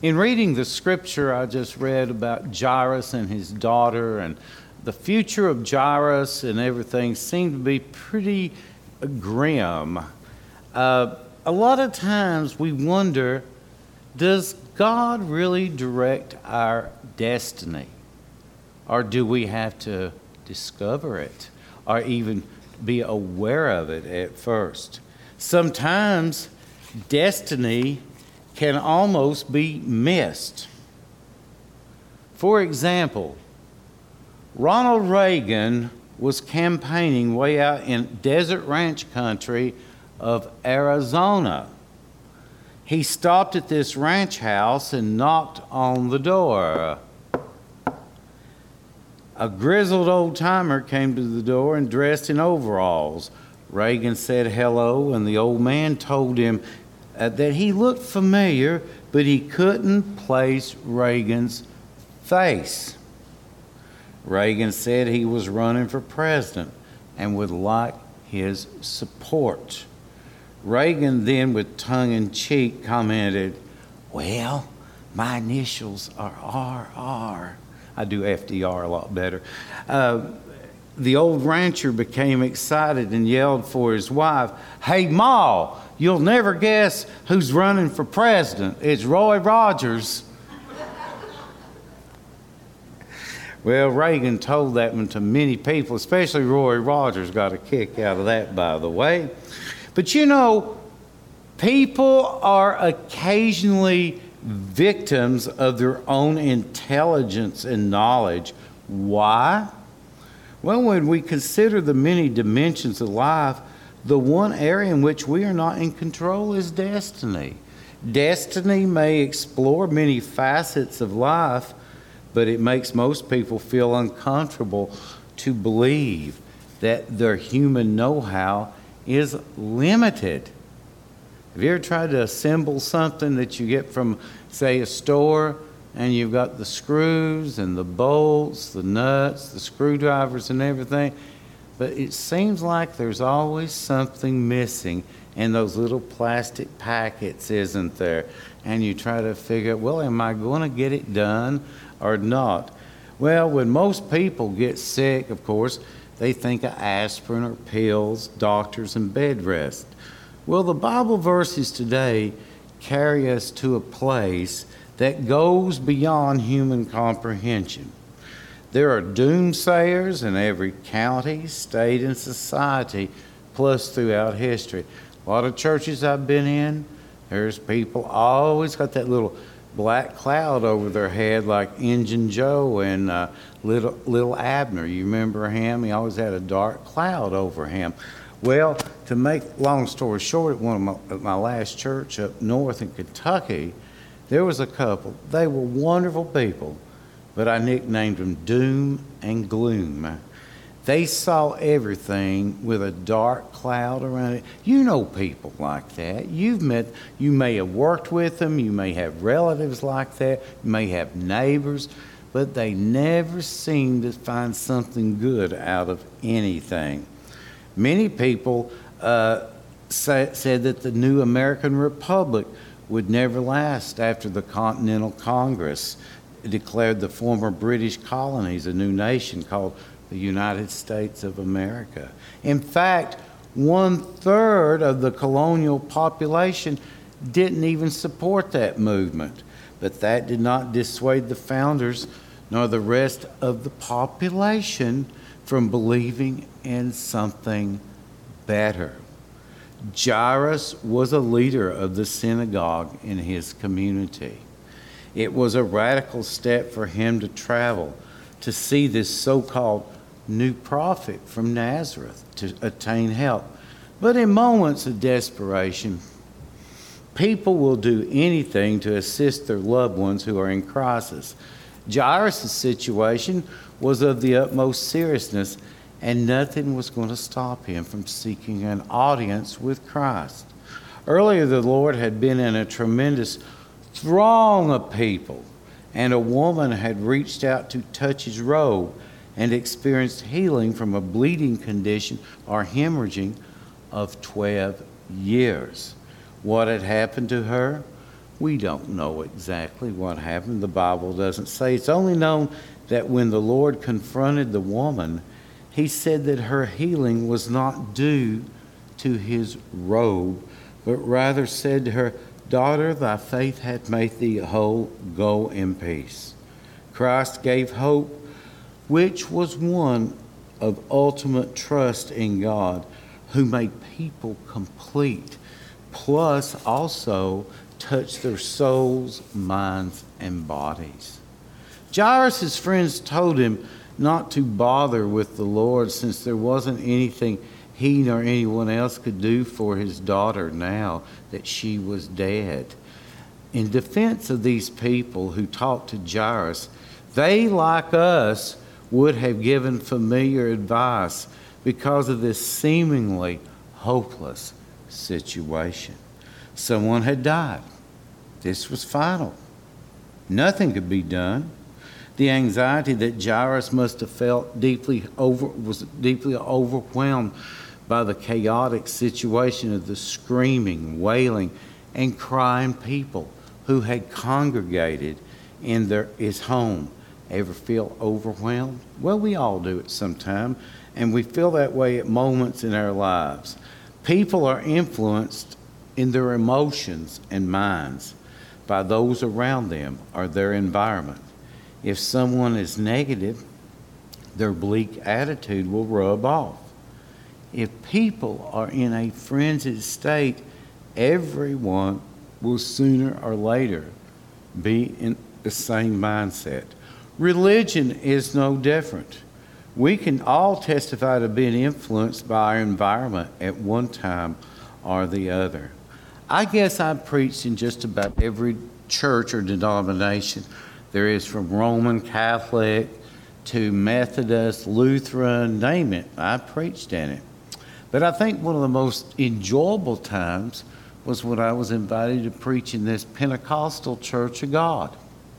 In reading the scripture, I just read about Jairus and his daughter, and the future of Jairus and everything seemed to be pretty grim. A lot of times we wonder, does God really direct our destiny? Or do we have to discover it or even be aware of it at first? Sometimes destiny can almost be missed. For example, Ronald Reagan was campaigning way out in desert ranch country of Arizona. He stopped at this ranch house and knocked on the door. A grizzled old-timer came to the door and dressed in overalls. Reagan said hello, and the old man told him that he looked familiar, but he couldn't place Reagan's face. Reagan said he was running for president and would like his support. Reagan then, with tongue-in-cheek, commented, "Well, my initials are RR." I do FDR a lot better. The old rancher became excited and yelled for his wife, "Hey, Ma, you'll never guess who's running for president. It's Roy Rogers." Well, Reagan told that one to many people, especially Roy Rogers got a kick out of that, by the way. But you know, people are occasionally victims of their own intelligence and knowledge. Why? Well, when we consider the many dimensions of life, the one area in which we are not in control is destiny. Destiny may explore many facets of life, but it makes most people feel uncomfortable to believe that their human know-how is limited. Have you ever tried to assemble something that you get from, say, a store, and you've got the screws and the bolts, the nuts, the screwdrivers and everything, but it seems like there's always something missing in those little plastic packets, isn't there? And you try to figure out, well, am I going to get it done or not? Well, when most people get sick, of course, they think of aspirin or pills, doctors, and bed rest. Well, the Bible verses today carry us to a place that goes beyond human comprehension. There are doomsayers in every county, state, and society, plus throughout history. A lot of churches I've been in, there's people always got that little black cloud over their head, like Injun Joe and little Abner. You remember him? He always had a dark cloud over him. Well, to make long story short, at one of my last church up north in Kentucky, there was a couple. They were wonderful people, but I nicknamed them Doom and Gloom. They saw everything with a dark cloud around it. You know people like that. You may have worked with them, you may have relatives like that, you may have neighbors, but they never seem to find something good out of anything. Many people said that the new American Republic would never last after the Continental Congress declared the former British colonies a new nation called the United States of America. In fact, 1/3 of the colonial population didn't even support that movement. But that did not dissuade the founders nor the rest of the population from believing in something better. Jairus was a leader of the synagogue in his community. It was a radical step for him to travel to see this so-called new prophet from Nazareth to attain help. But in moments of desperation, people will do anything to assist their loved ones who are in crisis. Jairus' situation was of the utmost seriousness, and nothing was going to stop him from seeking an audience with Christ. Earlier, the Lord had been in a tremendous throng of people, and a woman had reached out to touch his robe and experienced healing from a bleeding condition or hemorrhaging of 12 years. What had happened to her? We don't know exactly what happened. The Bible doesn't say. It's only known that when the Lord confronted the woman, he said that her healing was not due to his robe, but rather said to her, "Daughter, thy faith hath made thee whole. Go in peace." Christ gave hope, which was one of ultimate trust in God, who made people complete, plus also touched their souls, minds, and bodies. Jairus' friends told him not to bother with the Lord, since there wasn't anything he nor anyone else could do for his daughter now that she was dead. In defense of these people who talked to Jairus, they, like us, would have given familiar advice because of this seemingly hopeless situation. Someone had died. This was final. Nothing could be done. The anxiety that Jairus must have felt was deeply overwhelmed by the chaotic situation of the screaming, wailing, and crying people who had congregated in his home. Ever feel overwhelmed? Well, we all do it sometime, and we feel that way at moments in our lives. People are influenced in their emotions and minds by those around them or their environment. If someone is negative, their bleak attitude will rub off. If people are in a frenzied state, everyone will sooner or later be in the same mindset. Religion is no different. We can all testify to being influenced by our environment at one time or the other. I guess I've preached in just about every church or denomination there is, from Roman Catholic to Methodist, Lutheran, name it. I preached in it. But I think one of the most enjoyable times was when I was invited to preach in this Pentecostal Church of God.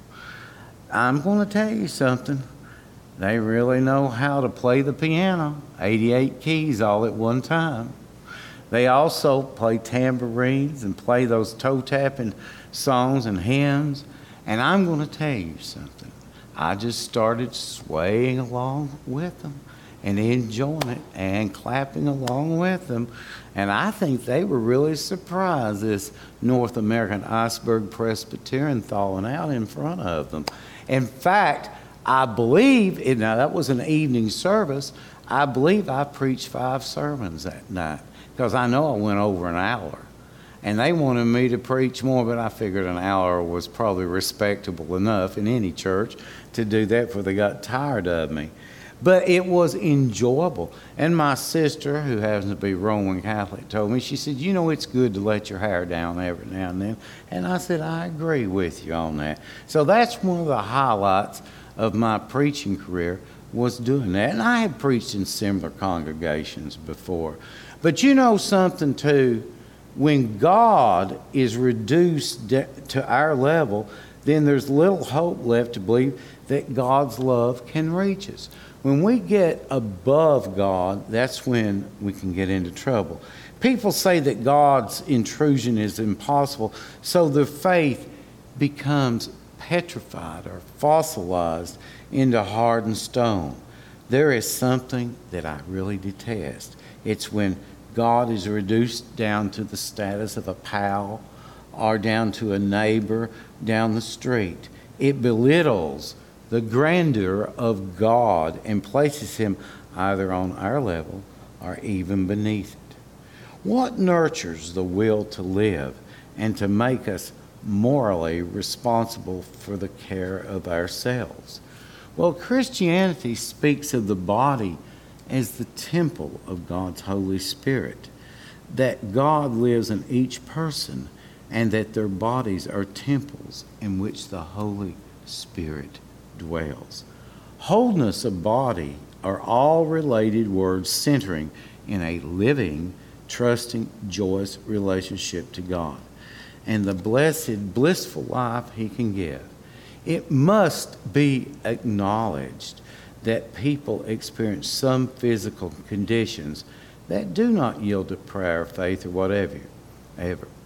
I'm going to tell you something. They really know how to play the piano, 88 keys all at one time. They also play tambourines and play those toe-tapping songs and hymns. And I'm going to tell you something. I just started swaying along with them and enjoying it and clapping along with them. And I think they were really surprised, this North American Iceberg Presbyterian thawing out in front of them. In fact, I believe, now that was an evening service, I believe I preached 5 sermons that night, because I know I went over an hour. And they wanted me to preach more, but I figured an hour was probably respectable enough in any church to do that before they got tired of me. But it was enjoyable. And my sister, who happens to be Roman Catholic, told me, she said, "You know, it's good to let your hair down every now and then." And I said, "I agree with you on that." So that's one of the highlights of my preaching career, was doing that. And I had preached in similar congregations before. But you know something too, when God is reduced to our level, then there's little hope left to believe that God's love can reach us. When we get above God, that's when we can get into trouble. People say that God's intrusion is impossible, so their faith becomes petrified or fossilized into hardened stone. There is something that I really detest. It's when God is reduced down to the status of a pal or down to a neighbor down the street. It belittles the grandeur of God and places him either on our level or even beneath it. What nurtures the will to live and to make us morally responsible for the care of ourselves? Well, Christianity speaks of the body as the temple of God's Holy Spirit, that God lives in each person and that their bodies are temples in which the Holy Spirit dwells. Wholeness of body are all related words centering in a living, trusting, joyous relationship to God and the blessed, blissful life he can give. It must be acknowledged that people experience some physical conditions that do not yield to prayer, faith, or whatever.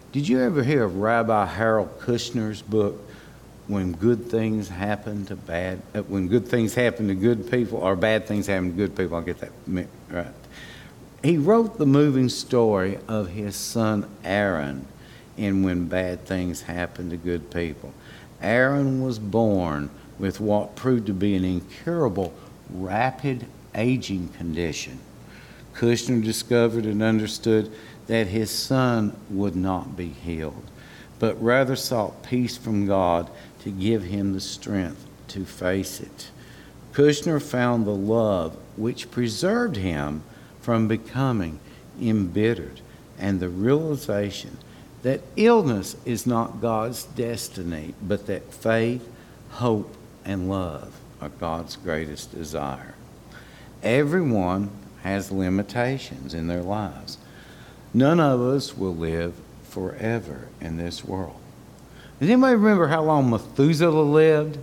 Did you ever hear of Rabbi Harold Kushner's book, When Good Things Happen to When Good Things Happen to Good People, or Bad Things Happen to Good People? I'll get that right. He wrote the moving story of his son Aaron in When Bad Things Happen to Good People. Aaron was born with what proved to be an incurable rapid aging condition. Kushner discovered and understood that his son would not be healed, but rather sought peace from God to give him the strength to face it. Kushner found the love which preserved him from becoming embittered, and the realization that illness is not God's destiny, but that faith, hope, and love are God's greatest desire. Everyone has limitations in their lives. None of us will live forever in this world. Does anybody remember how long Methuselah lived?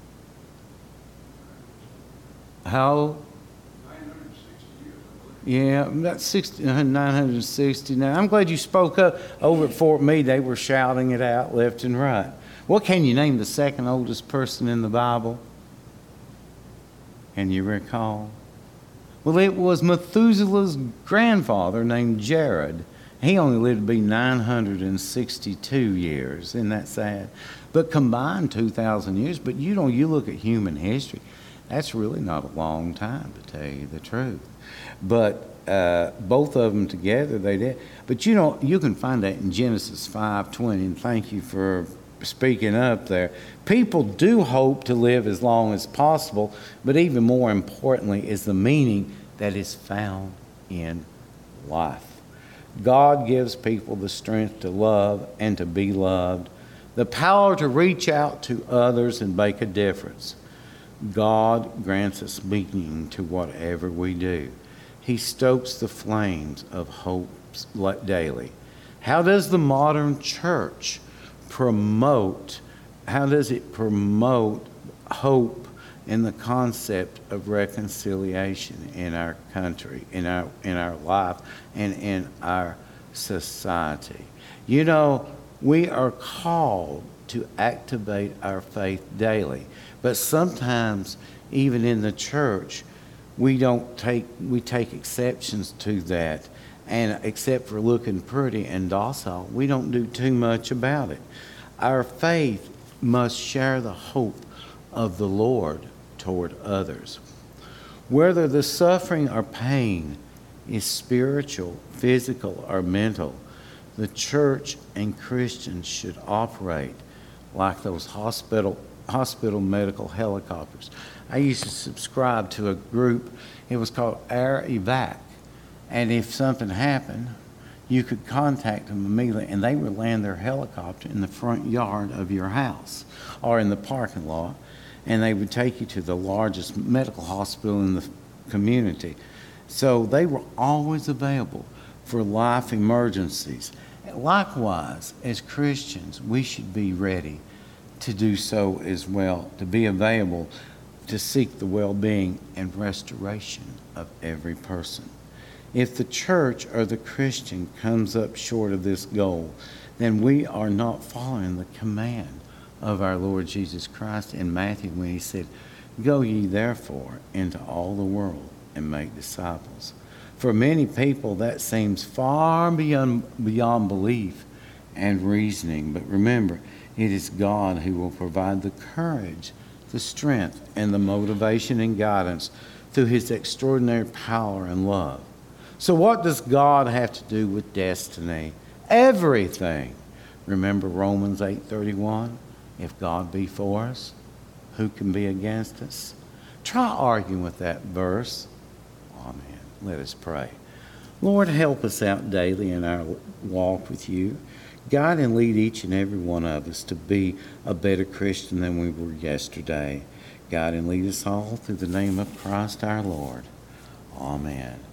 How? 960 years, I believe. Yeah, about 960. Now, I'm glad you spoke up. Over at Fort Meade, they were shouting it out left and right. What can you name the second oldest person in the Bible? Can you recall? Well, it was Methuselah's grandfather named Jared. He only lived to be 962 years. Isn't that sad? But combined 2,000 years. But you look at human history, that's really not a long time, to tell you the truth. But both of them together, they did. But you can find that in Genesis 5:20, and thank you for speaking up there. People do hope to live as long as possible, but even more importantly is the meaning that is found in life. God gives people the strength to love and to be loved, the power to reach out to others and make a difference. God grants us meaning to whatever we do. He stokes the flames of hope daily. How does the modern church promote hope in the concept of reconciliation in our country, in our life, and in our society? We are called to activate our faith daily, but sometimes even in the church we take exceptions to that, and except for looking pretty and docile, we don't do too much about it. Our faith must share the hope of the Lord toward others. Whether the suffering or pain is spiritual, physical, or mental, the church and Christians should operate like those hospital medical helicopters. I used to subscribe to a group. It was called Air Evac. And if something happened, you could contact them immediately, and they would land their helicopter in the front yard of your house or in the parking lot, and they would take you to the largest medical hospital in the community. So they were always available for life emergencies. Likewise, as Christians, we should be ready to do so as well, to be available to seek the well-being and restoration of every person. If the church or the Christian comes up short of this goal, then we are not following the command of our Lord Jesus Christ in Matthew when he said, "Go ye therefore into all the world and make disciples." For many people, that seems far beyond belief and reasoning. But remember, it is God who will provide the courage, the strength, and the motivation and guidance through his extraordinary power and love. So what does God have to do with destiny? Everything. Remember Romans 8:31? If God be for us, who can be against us? Try arguing with that verse. Amen. Let us pray. Lord, help us out daily in our walk with you. Guide and lead each and every one of us to be a better Christian than we were yesterday. Guide and lead us all through the name of Christ our Lord. Amen.